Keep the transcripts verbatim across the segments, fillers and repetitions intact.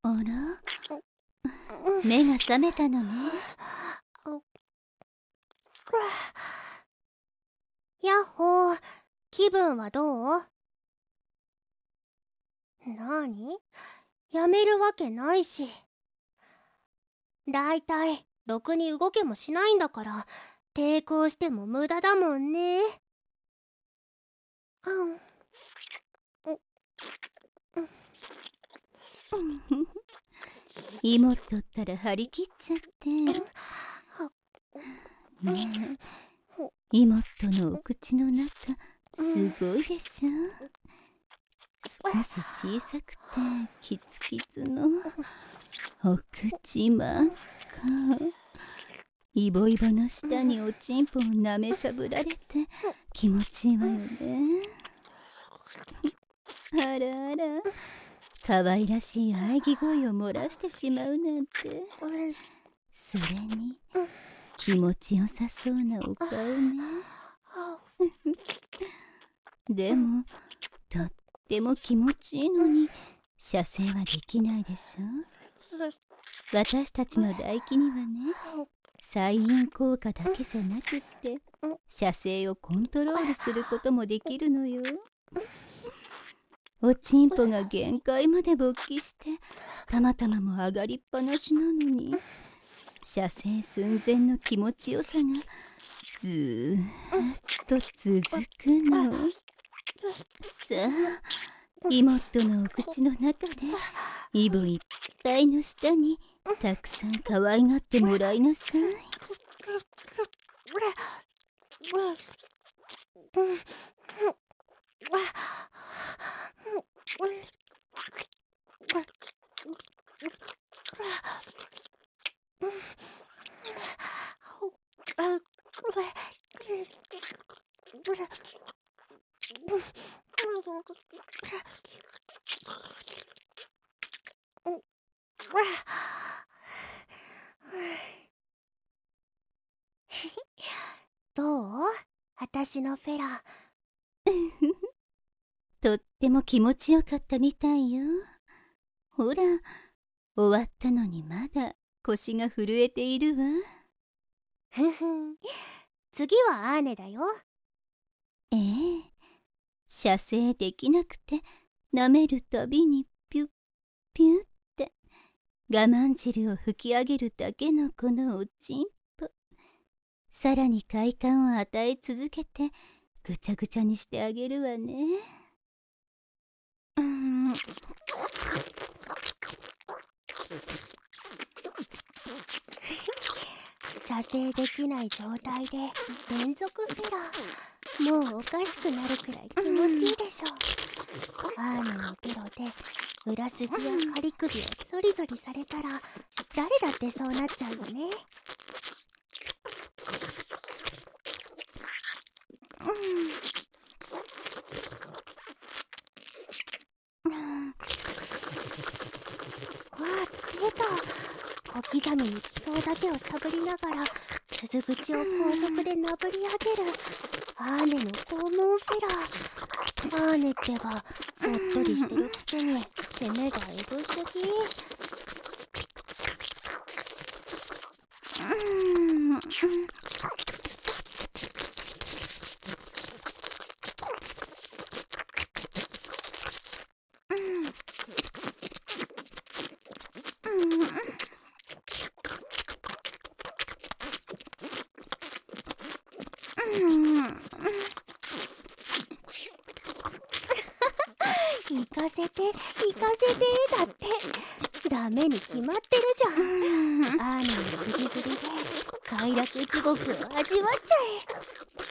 あら、目が覚めたのね。 やっほー、気分はどう？なに？やめるわけないし。だいたいろくに動けもしないんだから、抵抗しても無駄だもんね。うん。 芋取ったら張り切っちゃって。ねえ、芋とのお口の中すごいでしょ。少し小さくてキツキツのお口真っ赤。イボイボの下におちんぽをなめしゃぶられて気持ちいいわよね。あらあら、可愛らしい喘ぎ声を漏らしてしまうなんて。それに気持ちよさそうなお顔ね。でもとっても気持ちいいのに射精はできないでしょ。私たちの唾液にはね、催眠効果だけじゃなくって射精をコントロールすることもできるのよ。おちんぽが限界まで勃起してたまたまも上がりっぱなしなのに、射精寸前の気持ちよさがずーっと続くの。さあ、妹のお口の中でイボいっぱいの下にたくさん可愛がってもらいなさい。 どう？私のフェラ。 とっても気持ちよかったみたいよ。ほら、終わったのにまだ腰が震えているわ。 ふふん、次はアーネだよ。 ええ、射精できなくて舐めるたびにピュッピュッって我慢汁を吹き上げるだけのこのおちんぽ、さらに快感を与え続けてぐちゃぐちゃにしてあげるわね。うん、 射精できない状態で連続フェラ、もうおかしくなるくらい気持ちいいでしょ。アーネのベロで裏筋や仮首をゾリゾリされたら誰だってそうなっちゃうよね。わあ、出た。小刻みに気筒だけをしゃぶりながら鈴口を高速でなぶり上げるアーネの肛門フェラ。アーネってばおっとりしてるくせに攻めがエグすぎ。行かせて行かせてだってダメに決まってるじゃん。アーネのグリグリで快楽地獄を味わっちゃえ。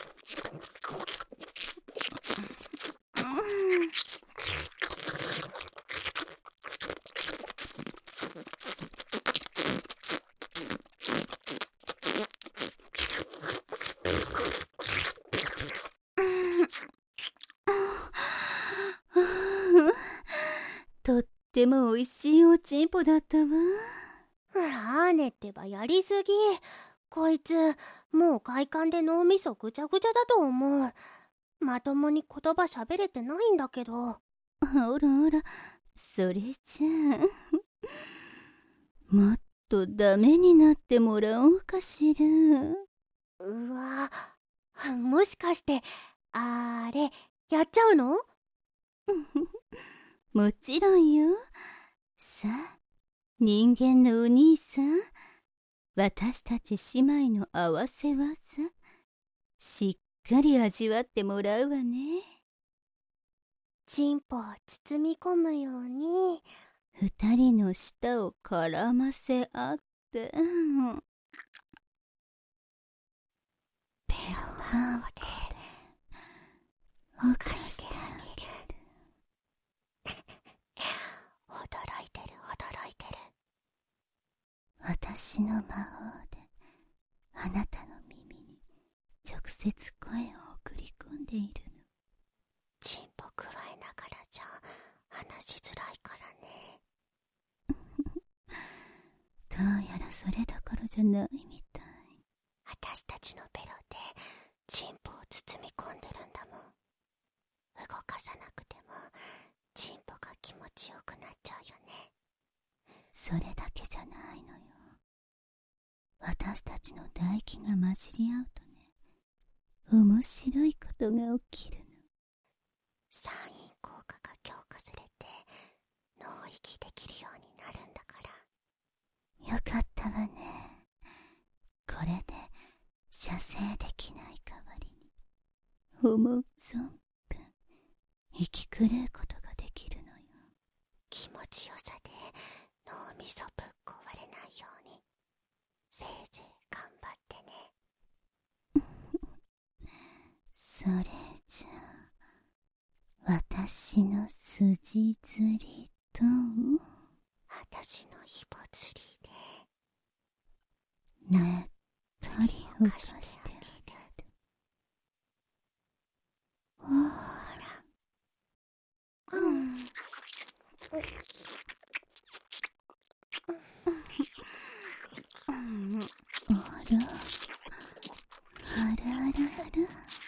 とっても美味しいおちんぽだったわ。 アーネってばやりすぎ。こいつもう快感で脳みそぐちゃぐちゃだと思う。まともに言葉喋れてないんだけど。 ほらほら、それじゃあもっとダメになってもらおうかしら。 うわ、もしかしてあれやっちゃうの？ もちろんよ。さあ、人間のお兄さん、私たち姉妹の合わせ技、しっかり味わってもらうわね。 チンポを包み込むように二人の舌を絡ませ合って、うん、 ペロマンゴでおかしてあげる。驚いてる驚いてる。 私の魔法であなたの耳に直接声を送り込んでいるの。 チンポくわえながらじゃ話しづらいからね。 どうやらそれどころじゃないみたい。 私たちのベロでチンポを包み込んでるんだもん。動かさなくてもチンポが気持ちよくなっちゃうよね。 それだけじゃないのよ。私たちの唾液が混じり合うとね、面白いことが起きるの。 酸因効果が強化されて脳息できるようになるんだから。 よかったわね。これで射精できない代わりに思う存分息狂うことができるのよ。 気持ちよさで脳みそぶっ壊れないようにせいぜい頑張ってね。 それじゃあ私の筋ずりと私のイボ釣りでねっとり動かしてあげる。ほら、 うん。 あら、あらあらあら。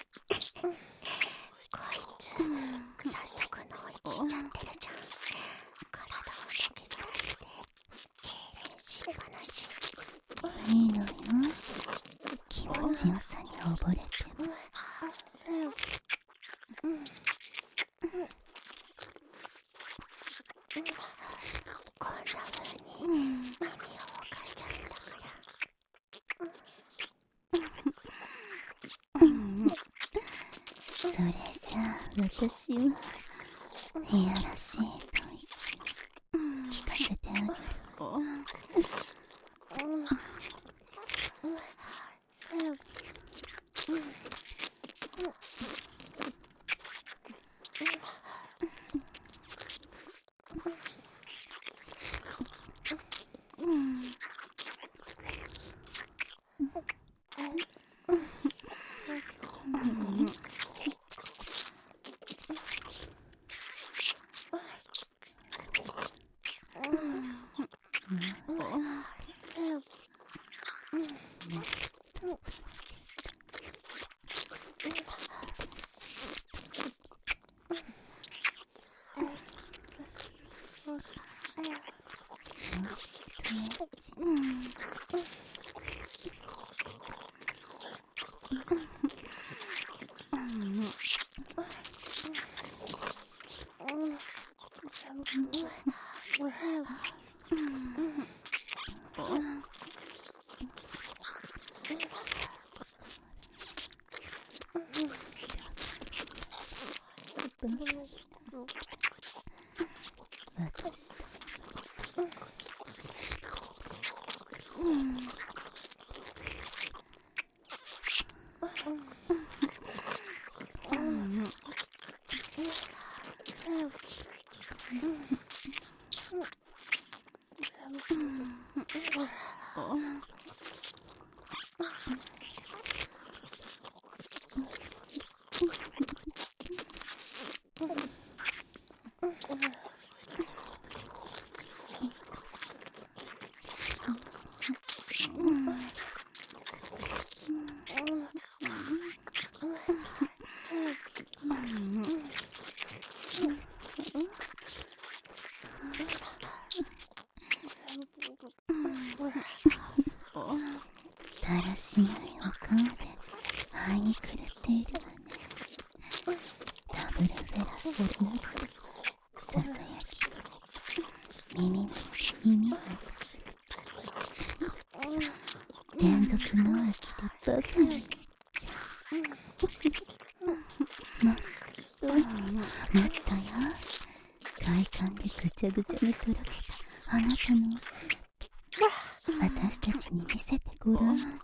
こいつ早速脳息いちゃってるじゃん。体をのけぞらして痙攣しっぱなし。 いいのよ、気持ちよさに溺れても。 こんな風に耳を動かしちゃうんだから。 それじゃあ私はいやらしいと聞かせてあげるわ。 耳、耳、連続貿易でバカにも、もっとよ、快感でぐちゃぐちゃにとろけたあなたのお姿、私たちに見せてごらんなさい。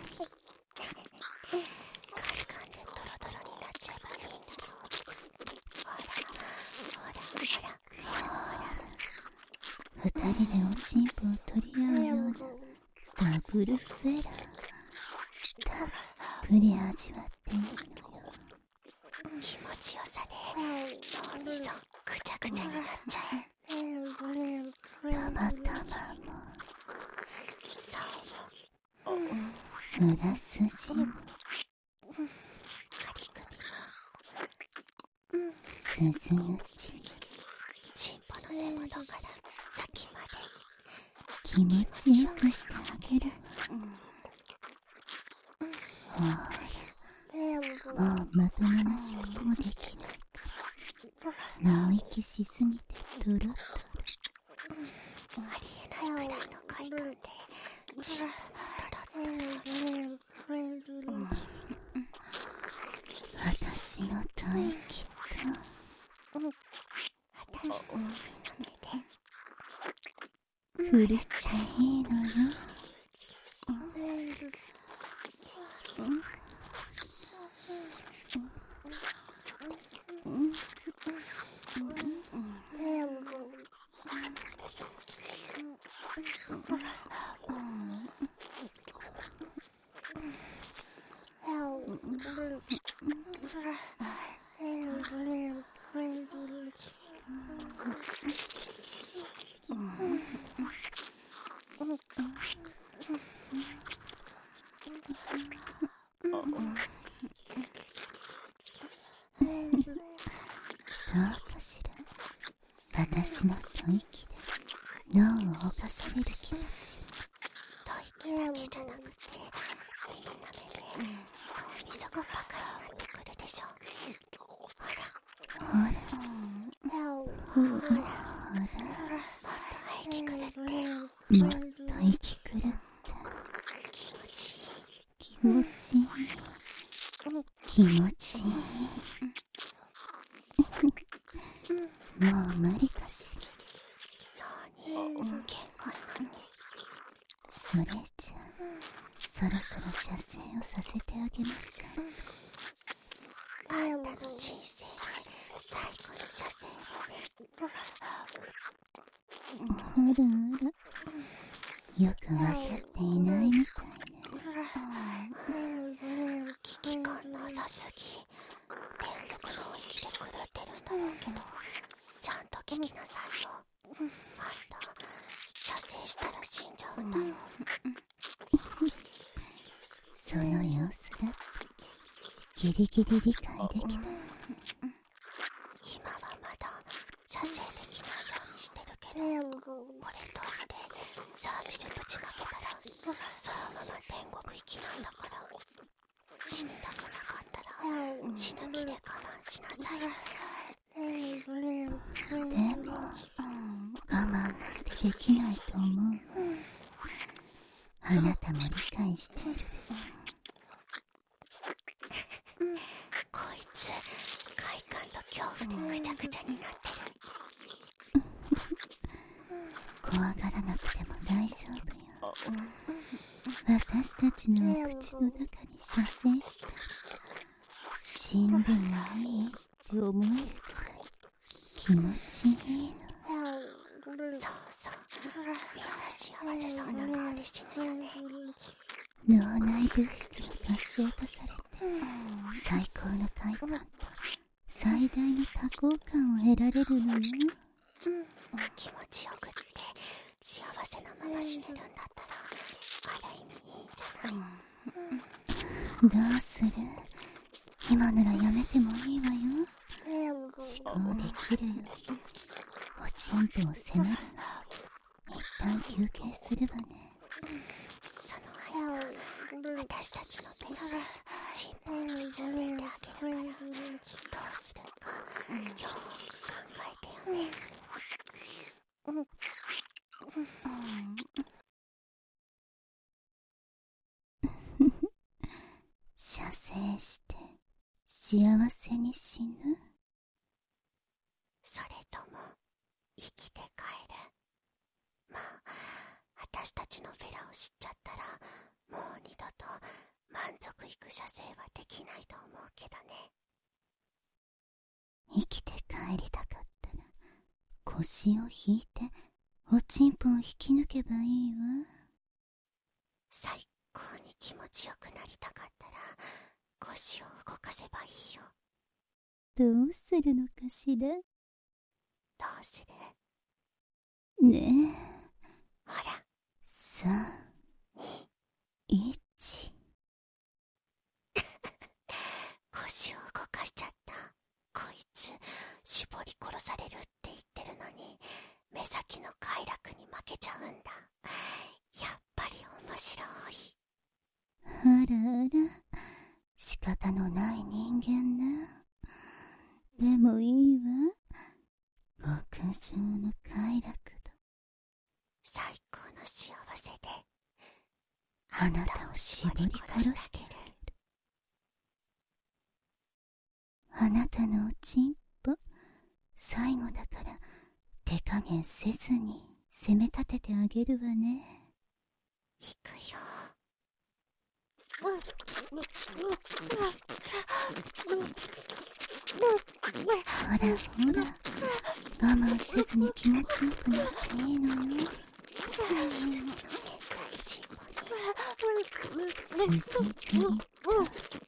快感でドロドロになっちゃえばいいんだよ。ほらほらほらほら、 二人でおちんぽを取り合うようなダブルフェラ、たっぷり味わっているのよ。 気持ちよさで脳みそぐちゃぐちゃになっちゃえ。 たまたまもそう裏筋も仮首も鈴口チンポの根元から先まで気持ちよくしてあげるわ。ほら、もうまともな尻尾もできないから脳域しすぎてドロッとありえないくらいの快感でチンポもドロッと。 私の吐息と私の目狂っちゃいいのよ。どうかしら、私の吐息で脳を侵される気持ち。 吐息だけじゃなくてみんな目で脳みそがバカになってくるでしょ。ほらほらほら、もっと息狂ってもっと息狂った気持ちいい気持ちいい気持ちいい。もう無理かしら。 なに限界なの。 それじゃそろそろ射精をさせてあげましょう。 あんたの人生で最後の射精。 ほらあら、よくわかっていないみたいね。 危機感なさすぎ。連続の息で狂ってるんだろうけど、ちゃんと聞きなさいよ。あんた射精したら死んじゃうんだよ。 その様子だってギリギリ理解できた。 今はまだ射精できないようにしてるけど、これ通してジャージでぶちまけたらそのまま天国行きなんだから、死にたくなかったら死ぬ気で我慢しなさい。 でも我慢なんてできないと思う。あなたも理解しているでしょ。 こいつ快感と恐怖でぐちゃぐちゃになってる。 怖がらなくても大丈夫よ。私たちのお口の中に射精したら死んでもいいって思えるくらい気持ちいいの。 そうそう、みんな幸せそうな顔で死ぬよね。 脳内物質が活性化されて最高の快感と最大の多幸感を得られるのよ。 気持ちよくって幸せなまま死ねるんだったらある意味いいんじゃない。 どうする？今ならやめてもいいわよ。思考できるよ。おちんぽを責めるの。一旦休憩するわね。 その間私たちの手がチンポを包んでいてあげるから、どうするかよーく考えてよね。 射精して幸せに死ぬ？ それとも生きて帰る？まあ私たちのフェラを知っちゃったらもう二度と満足いく射精はできないと思うけどね。 生きて帰りたかったら腰を引いておちんぽを引き抜けばいいわ。 最高に気持ちよくなりたかったら腰を動かせばいいよ。 どうするのかしら。 どうする？ ねえ。 ほら。 さん、に、いち。 腰を動かしちゃった。こいつ絞り殺されるって言ってるのに目先の快楽に負けちゃうんだ。やっぱり面白い。 あらあら、仕方のない人間ね。でもいいわ。極上の快楽だ。 最高の幸せであなたを絞り殺してやる。あなたのおちんぽ、最後だから手加減せずに攻め立ててあげるわね。 行くよ。 ほらほら、我慢せずに気持ちよくなっていいのよ。すずずりと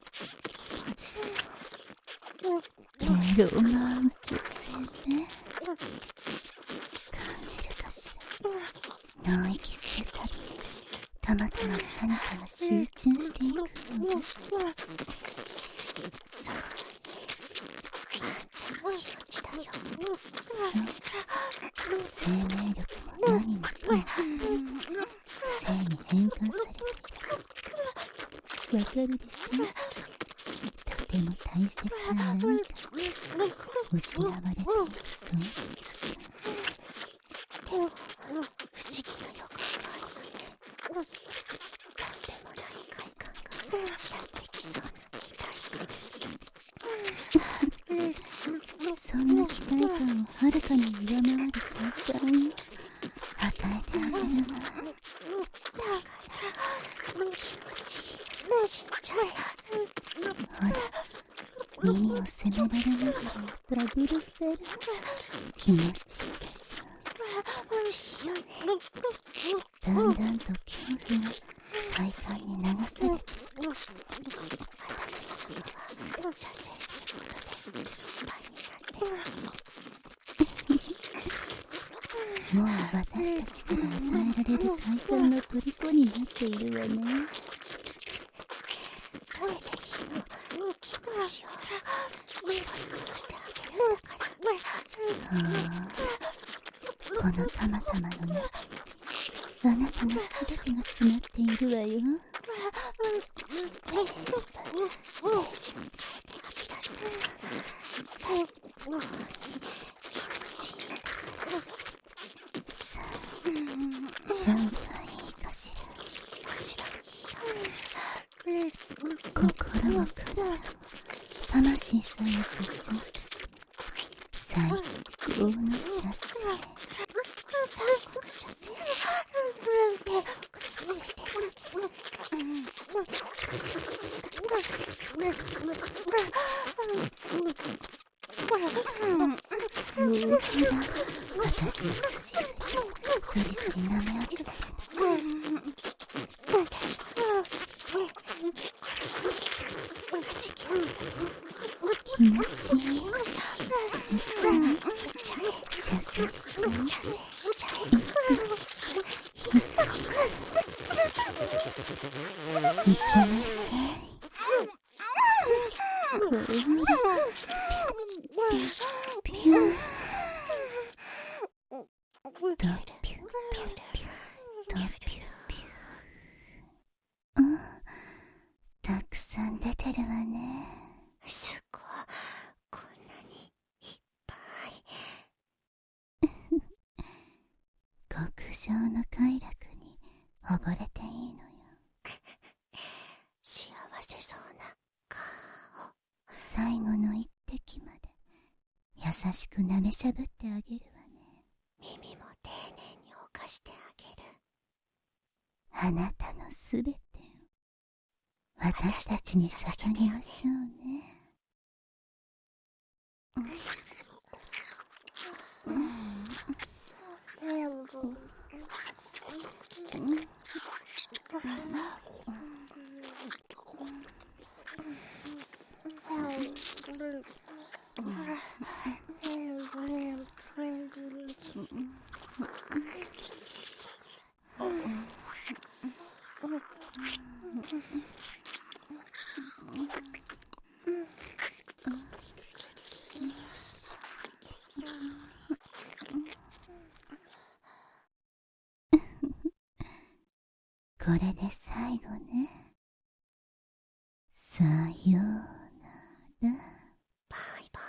エロマンティね。感じるかしら。脳息するたびたまたま何かが集中していくの。そう、生命力も何もかも性に変換されている。わかるでしょ？とても大切な何か失われていく損失。 でも不思議な予感があるよね。とんでもない快感がやってきそうな期待。 そんな期待感をはるかに上回る快感を与えてあげるわ。 だから気持ちいい。死んじゃえ。 ほら、耳を責められながらダブルフェル。気持ちいいでしょ。 いいよね。 だんだんと恐怖が快感に流されていく。 射精することでいっぱいになってる。 もう私たちから与えられる快感の虜になっているわね。 それでいいの。気持ちを絞り殺してあげるんだから。 はあ、このたまたまの中にあなたのすべてが詰まっているわよ。 全部全身で吐き出したら最後に気持ちいいんだから。 さあ、準備はいいかしら。 もちろんいいよ。 心も体も魂さえ復調したし、最高の射精。 最高の射精。で、くっついてそうだ、私の筋筋ゾリゾリ舐め上げてる。気持ちいい。射精しちゃう。いきなさい。ほら、ピューピュー。ドピューピューピュー。ドピューピュー。うん、たくさん出てるわね。 すごい、こんなにいっぱい。 極上の快楽に溺れていいのよ。 幸せそうな顔。 最後の一滴まで優しく舐めしゃぶってあげるわね。 耳も丁寧に犯してあげる。 あなたのすべてを私たちに捧げましょうね。これで最後ね。さようなら。 バイバ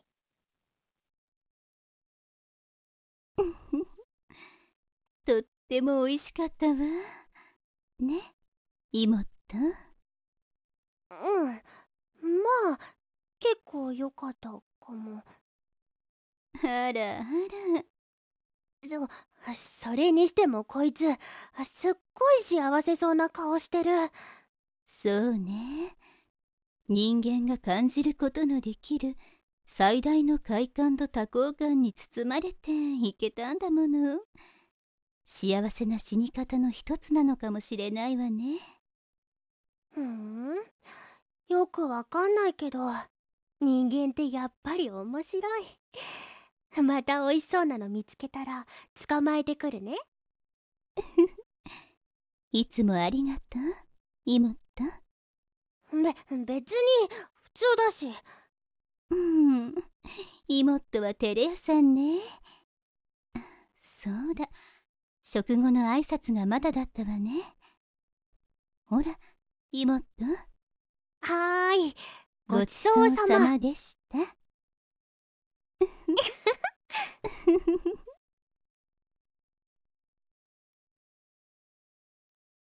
イ。 とっても美味しかったわ。ね、妹。 うん、まあ結構良かったかも。 あらあら。 そ、それにしてもこいつすっごい幸せそうな顔してる。 そうね。人間が感じることのできる最大の快感と多幸感に包まれていけたんだもの。幸せな死に方の一つなのかもしれないわね。 ふん、よくわかんないけど人間ってやっぱり面白い。また美味しそうなの見つけたら捕まえてくるね。 いつもありがとう、妹。 べ、別に普通だし。 うん、妹は照れ屋さんね。そうだ、食後の挨拶がまだだったわね。ほら、妹。 はーい、 ごちそうさまでした。